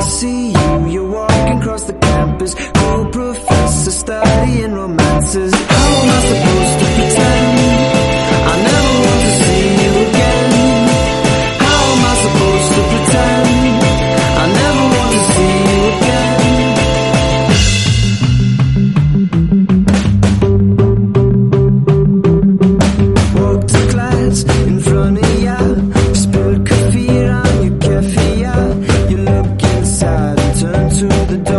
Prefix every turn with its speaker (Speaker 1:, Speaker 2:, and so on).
Speaker 1: see you, you're walking across the campus, cool professor studying romances. How am I supposed to pretend I never want to see you again? How am I supposed to pretend I never want to see you again? Walk to class in front of ya, spilled coffee on your keffiyeh. You look inside and turn to the door.